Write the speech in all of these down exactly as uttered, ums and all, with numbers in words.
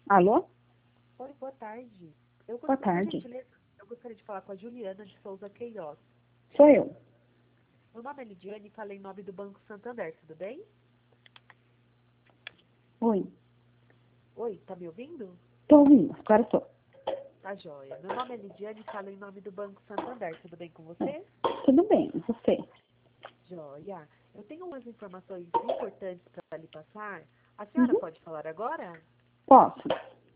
Alô? Oi, boa tarde. Eu Boa gostaria, por tarde. gentileza, eu gostaria de falar com a Juliana de Souza Queiroz. Sou eu. Meu nome é Lidiane e falei em nome do Banco Santander, tudo bem? Oi. Oi, tá me ouvindo? Tô ouvindo, agora tô. Tá joia. Meu nome é Lidiane e falo em nome do Banco Santander, tudo bem com você? Tudo bem, e você? Joia. Eu tenho umas informações importantes para lhe passar. A senhora Uhum. pode falar agora? Posso?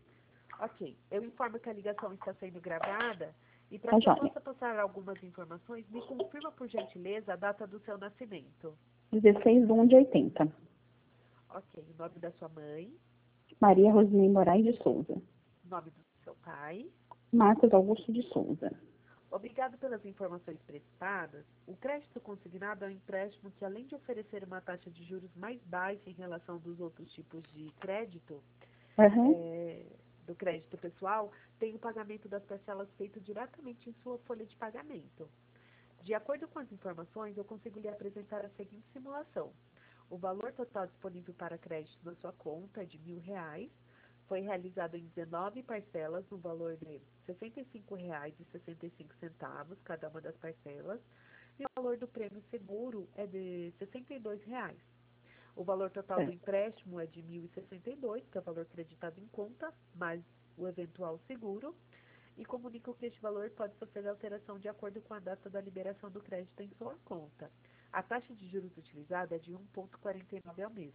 Ok. Eu informo que a ligação está sendo gravada e para Tá que eu joia. possa passar algumas informações, me confirma por gentileza a data do seu nascimento. dezesseis de um de oitenta. Ok. O nome da sua mãe, Maria Rosinei Moraes de Souza. o nome do seu pai. Marcos Augusto de Souza. Obrigado pelas informações prestadas. O crédito consignado é um empréstimo que, além de oferecer uma taxa de juros mais baixa em relação dos outros tipos de crédito, Uhum. é, do crédito pessoal, tem o pagamento das parcelas feito diretamente em sua folha de pagamento. De acordo com as informações, eu consigo lhe apresentar a seguinte simulação. O valor total disponível para crédito na sua conta é de mil reais. Foi realizado em dezenove parcelas no valor de sessenta e cinco reais e sessenta e cinco centavos cada uma das parcelas. E o valor do prêmio seguro é de sessenta e dois reais. O valor total do É. empréstimo é de mil e sessenta e dois, que é o valor creditado em conta, mais o eventual seguro. E comunicam que este valor pode sofrer alteração de acordo com a data da liberação do crédito em sua conta. A taxa de juros utilizada é de um vírgula quarenta e nove ao mês.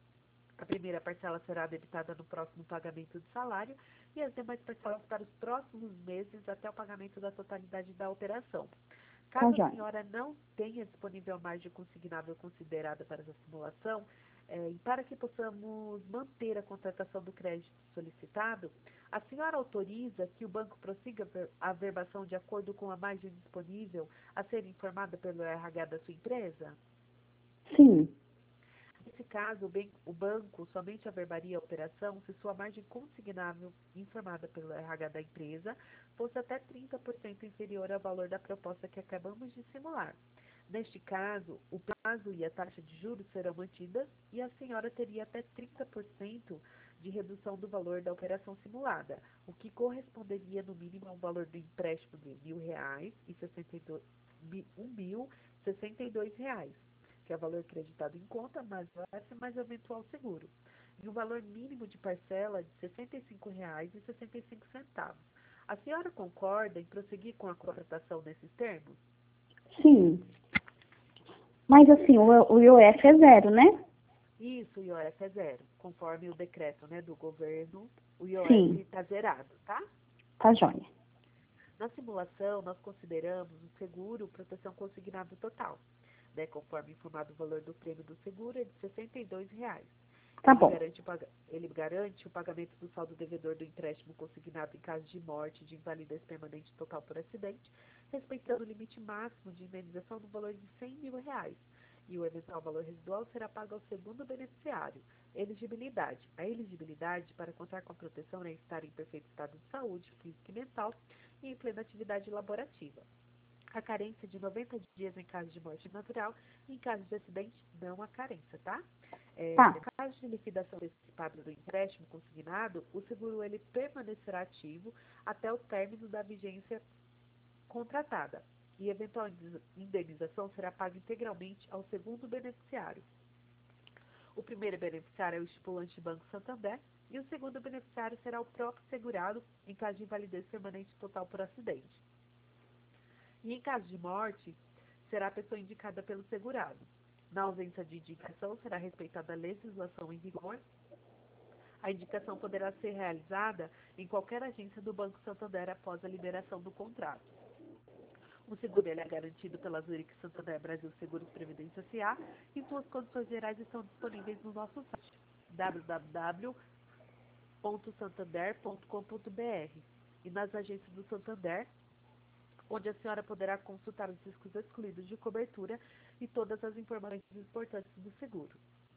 A primeira parcela será debitada no próximo pagamento do salário e as demais parcelas para os próximos meses até o pagamento da totalidade da operação. Tá Caso a joia. senhora não tenha disponível a margem consignável considerada para essa simulação, eh, e para que possamos manter a contratação do crédito solicitado, a senhora autoriza que o banco prossiga a verbação de acordo com a margem disponível a ser informada pelo R H da sua empresa? Sim. Nesse caso, o, bem, o banco somente averbaria a operação se sua margem consignável informada pelo R H da empresa fosse até trinta por cento inferior ao valor da proposta que acabamos de simular. Neste caso, o prazo e a taxa de juros serão mantidas e a senhora teria até trinta por cento de redução do valor da operação simulada, o que corresponderia no mínimo ao valor do empréstimo de mil reais e sessenta e dois, um mil sessenta e dois reais, que é o valor creditado em conta, mais o S mais o eventual seguro, e um valor mínimo de parcela de sessenta e cinco reais e sessenta e cinco centavos. A senhora concorda em prosseguir com a contratação nesses termos? Sim. Mas assim, o, o I O F é zero, né? Isso, o I O F é zero. Conforme o decreto, né, do governo, o I O F Sim. está zerado, tá? Tá joia. Na simulação, nós consideramos o seguro proteção consignado total, né, conforme informado o valor do prêmio do seguro é de sessenta e dois reais. Tá Ele bom. garante, o paga- ele garante o pagamento do saldo devedor do empréstimo consignado em caso de morte, de invalidez permanente total por acidente, respeitando o limite máximo de indenização no valor de cem mil reais. E o eventual valor residual será pago ao segundo beneficiário. Elegibilidade. A elegibilidade para contar com a proteção é estar em perfeito estado de saúde, física e mental e em plena atividade laborativa. A carência de noventa dias em caso de morte natural e em caso de acidente, não há carência, tá? É, Tá. no caso de liquidação antecipada do empréstimo consignado, o seguro ele permanecerá ativo até o término da vigência contratada e eventual indenização será paga integralmente ao segundo beneficiário. O primeiro beneficiário é o estipulante Banco Santander e o segundo beneficiário será o próprio segurado em caso de invalidez permanente total por acidente. E em caso de morte, será a pessoa indicada pelo segurado. Na ausência de indicação, será respeitada a legislação em vigor. A indicação poderá ser realizada em qualquer agência do Banco Santander após a liberação do contrato. O seguro ele é garantido pela Zurich Santander Brasil Seguros Previdência S A e suas condições gerais estão disponíveis no nosso site w w w ponto santander ponto com ponto b r e nas agências do Santander, onde a senhora poderá consultar os riscos excluídos de cobertura e todas as informações importantes do seguro.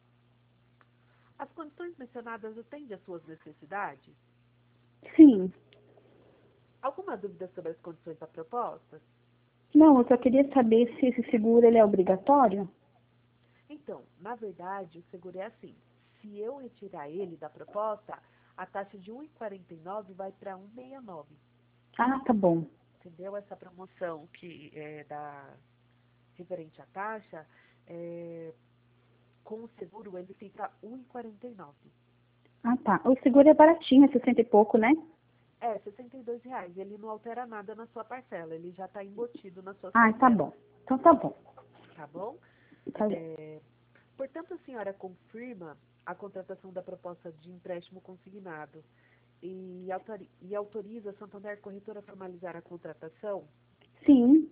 As condições mencionadas atendem às suas necessidades? Sim. Alguma dúvida sobre as condições da proposta? Não, eu só queria saber se esse seguro ele é obrigatório. Então, na verdade, o seguro é assim. Se eu retirar ele da proposta, a taxa de um real e quarenta e nove centavos vai para um real e sessenta e nove centavos. Ah, tá bom. Entendeu? Essa promoção que é da referente à taxa, é, com o seguro ele fica um real e quarenta e nove centavos. Ah, tá. O seguro é baratinho, é sessenta e pouco, né? É, sessenta e dois reais. Ele não altera nada na sua parcela, ele já está embutido na sua Ah, tá parcela. bom. Então tá bom. Tá bom? Tá bom. É, portanto, a senhora confirma a contratação da proposta de empréstimo consignado e, autori e autoriza a Santander Corretora a formalizar a contratação? Sim.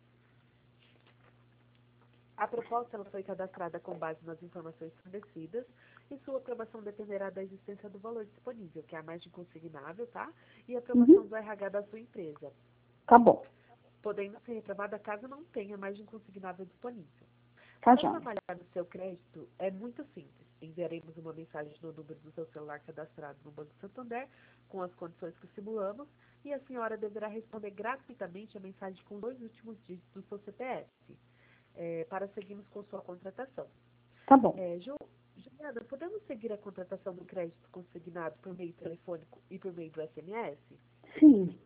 A proposta ela foi cadastrada com base nas informações fornecidas e sua aprovação dependerá da existência do valor disponível, que é a margem consignável, tá? E a aprovação Uhum. do R H da sua empresa, Tá bom. podendo ser reprovada caso não tenha margem consignável disponível. Tá Para joia. trabalhar no seu crédito, é muito simples. Enviaremos uma mensagem no número do seu celular cadastrado no Banco Santander, com as condições que simulamos, e a senhora deverá responder gratuitamente a mensagem com dois últimos dígitos do seu C P F, é, para seguirmos com sua contratação. Tá bom. É, Ju, Juliana, podemos seguir a contratação do crédito consignado por meio telefônico e por meio do S M S? Sim.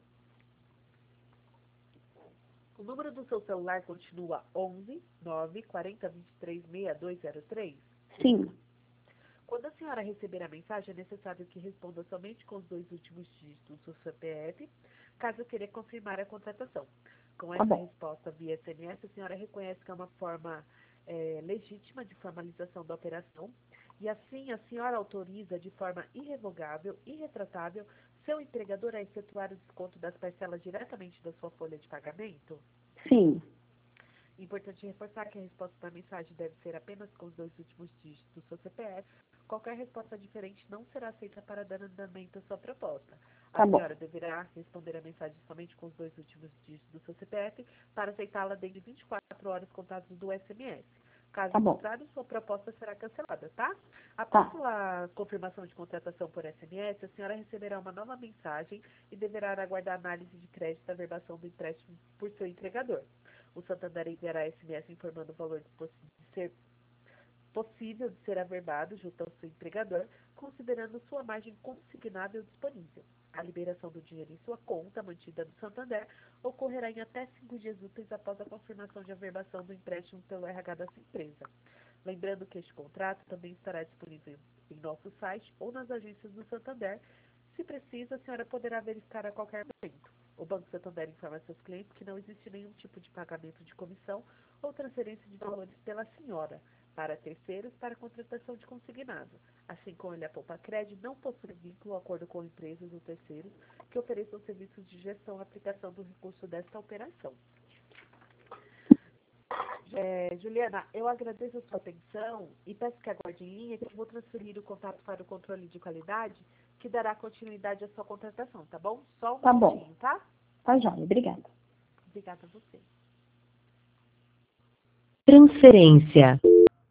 O número do seu celular continua onze, nove, quarenta, vinte e três, sessenta e dois zero três? Sim. Quando a senhora receber a mensagem, é necessário que responda somente com os dois últimos dígitos do seu C P F, caso queira confirmar a contratação. Com Tá essa bom. resposta via S M S, a senhora reconhece que é uma forma é, legítima de formalização da operação e assim a senhora autoriza de forma irrevogável e retratável seu empregador a efetuar o desconto das parcelas diretamente da sua folha de pagamento? Sim. Importante reforçar que a resposta da mensagem deve ser apenas com os dois últimos dígitos do seu C P F. Qualquer resposta diferente não será aceita para dar andamento à sua proposta. A Tá bom. senhora deverá responder a mensagem somente com os dois últimos dígitos do seu C P F para aceitá-la dentro de vinte e quatro horas contadas do S M S. Caso Tá bom. contrário, sua proposta será cancelada, tá? Após Tá. a confirmação de contratação por S M S, a senhora receberá uma nova mensagem e deverá aguardar análise de crédito da verbação do empréstimo por seu empregador. O Santander enviará S M S informando o valor de, de ser possível de ser averbado junto ao seu empregador, considerando sua margem consignável disponível. A liberação do dinheiro em sua conta, mantida no Santander, ocorrerá em até cinco dias úteis após a confirmação de averbação do empréstimo pelo R H da sua empresa. Lembrando que este contrato também estará disponível em nosso site ou nas agências do Santander. Se precisa, a senhora poderá verificar a qualquer momento. O Banco Santander informa seus clientes que não existe nenhum tipo de pagamento de comissão ou transferência de valores pela senhora para terceiros para contratação de consignado. Assim como ele a Poupa Cred não possui vínculo ou acordo com empresas ou terceiros que ofereçam serviços de gestão e aplicação do recurso desta operação. É, Juliana, eu agradeço a sua atenção e peço que aguarde em linha que eu vou transferir o contato para o controle de qualidade que dará continuidade à sua contratação, tá bom? Só um Tá minutinho, bom. tá? Tá joia. Obrigada. Obrigada a você. Transferência.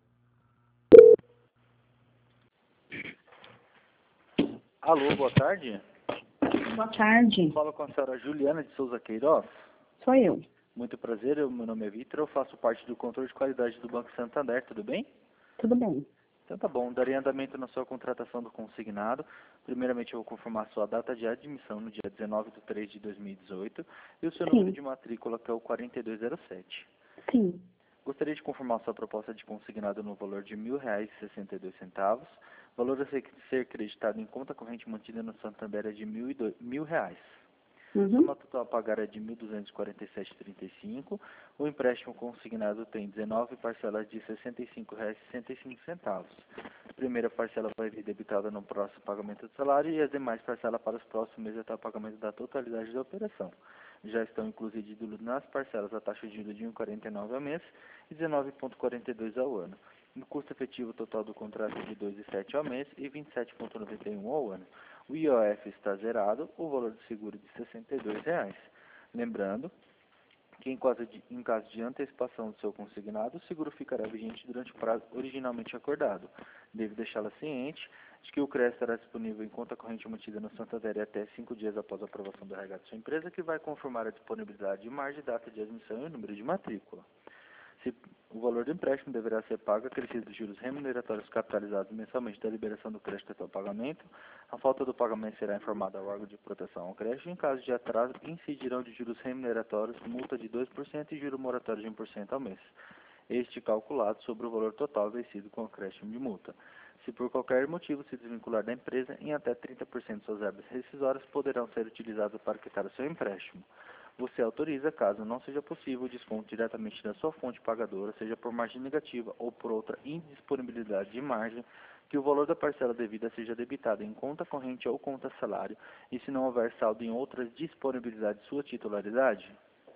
Alô, boa tarde. Boa tarde. Falo com a senhora Juliana de Souza Queiroz. Sou eu. Muito prazer, eu- meu nome é Vitor, eu faço parte do controle de qualidade do Banco Santander, tudo bem? Tudo bem. Então tá bom, darei andamento na sua contratação do consignado. Primeiramente eu vou confirmar a sua data de admissão no dia dezenove de três de dois mil e dezoito e o seu número Sim. de matrícula, que é o quarenta e dois zero sete. Sim. Gostaria de confirmar sua proposta de consignado no valor de mil reais e sessenta e dois centavos. Valor a ser, ser creditado em conta corrente mantida no Santander é de mil, e dois, mil reais. Soma Uhum. total a pagar é de mil duzentos e quarenta e sete vírgula trinta e cinco. O empréstimo consignado tem dezenove parcelas de sessenta e cinco reais e sessenta e cinco centavos. A primeira parcela vai vir debitada no próximo pagamento do salário e as demais parcelas para os próximos meses até o pagamento da totalidade da operação. Já estão incluídos nas parcelas a taxa de juros de um vírgula quarenta e nove ao mês e dezenove vírgula quarenta e dois ao ano. O custo efetivo total do contrato é de dois vírgula sete ao mês e vinte e sete vírgula noventa e um ao ano. O I O F está zerado, o valor do seguro de sessenta e dois reais. Lembrando que em caso, de, em caso de antecipação do seu consignado, o seguro ficará vigente durante o prazo originalmente acordado. Devo deixá-la ciente de que o crédito estará disponível em conta corrente mantida no Santander até cinco dias após a aprovação do R H de sua empresa, que vai confirmar a disponibilidade de margem, data de admissão e o número de matrícula. Se O valor do empréstimo deverá ser pago acrescido dos juros remuneratórios capitalizados mensalmente da liberação do crédito até o pagamento. A falta do pagamento será informada ao órgão de proteção ao crédito. Em caso de atraso, incidirão de juros remuneratórios multa de dois por cento e juro moratório de um por cento ao mês. Este calculado sobre o valor total vencido com o acréscimo de multa. Se por qualquer motivo se desvincular da empresa, em até trinta por cento de suas verbas rescisórias poderão ser utilizadas para quitar o seu empréstimo. Você autoriza, caso não seja possível, o desconto diretamente da sua fonte pagadora, seja por margem negativa ou por outra indisponibilidade de margem, que o valor da parcela devida seja debitado em conta corrente ou conta salário, e se não houver saldo em outras disponibilidades de sua titularidade?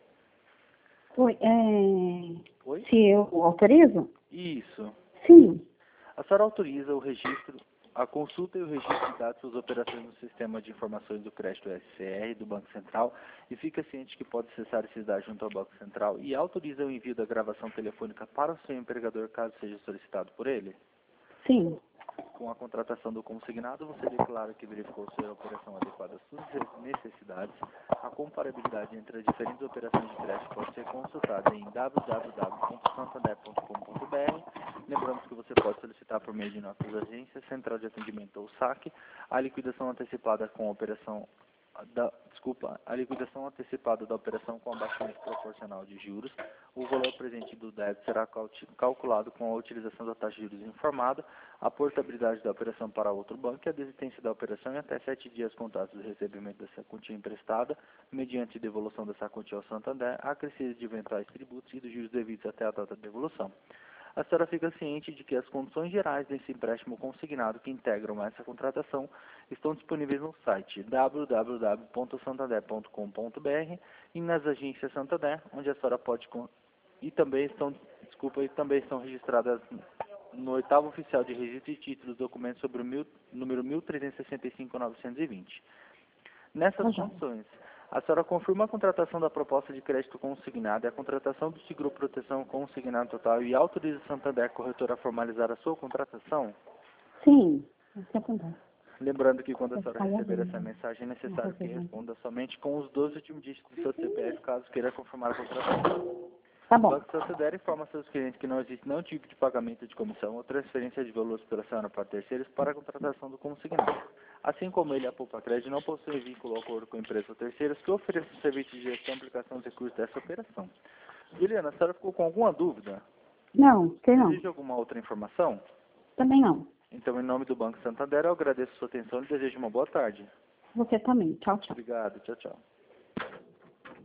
Oi, é... Oi? Se eu autorizo? Isso. Sim. A senhora autoriza o registro, a consulta e o registro de dados das operações no Sistema de Informações do Crédito S C R do Banco Central e fica ciente que pode acessar esses dados junto ao Banco Central e autoriza o envio da gravação telefônica para o seu empregador caso seja solicitado por ele? Sim. Com a contratação do consignado, você declara que verificou ser a operação adequada às suas necessidades. A comparabilidade entre as diferentes operações de crédito pode ser consultada em w w w ponto santander ponto com ponto b r. Lembramos que você pode solicitar por meio de nossas agências, central de atendimento ou saque, a liquidação antecipada com a operação da, desculpa, a liquidação antecipada da operação com abaixamento proporcional de juros. O valor presente do débito será calculado com a utilização da taxa de juros informada, a portabilidade da operação para outro banco e a desistência da operação em até sete dias contados do recebimento dessa quantia emprestada, mediante devolução dessa quantia ao Santander, acrescido de eventuais tributos e dos juros devidos até a data de devolução. A senhora fica ciente de que as condições gerais desse empréstimo consignado que integram essa contratação estão disponíveis no site w w w ponto santander ponto com ponto b r e nas agências Santander, onde a senhora pode e também estão, desculpa, e também estão registradas no oitavo oficial de registro de títulos documentos sobre o mil, número mil trezentos e sessenta e cinco ponto novecentos e vinte. Nessas Uhum. condições, a senhora confirma a contratação da proposta de crédito consignada e a contratação do seguro proteção consignado total e autoriza o Santander Corretora a formalizar a sua contratação? Sim. Você apontar. Lembrando que quando a senhora receber essa mensagem, é necessário que responda somente com os doze últimos dígitos do seu C P F, caso queira confirmar a contratação. Tá O bom. Banco Santander informa seus clientes que não existe nenhum tipo de pagamento de comissão ou transferência de valores pela senhora para terceiros para a contratação do consignado. Assim como ele, a Poupa Crédito, não possui vínculo ou acordo com empresas ou terceiros que ofereçam serviço de gestão e aplicação dos recursos dessa operação. Juliana, a senhora ficou com alguma dúvida? Não, tem não. Deseja alguma outra informação? Também não. Então, em nome do Banco Santander, eu agradeço a sua atenção e desejo uma boa tarde. Você também. Tchau, tchau. Obrigado. Tchau, tchau.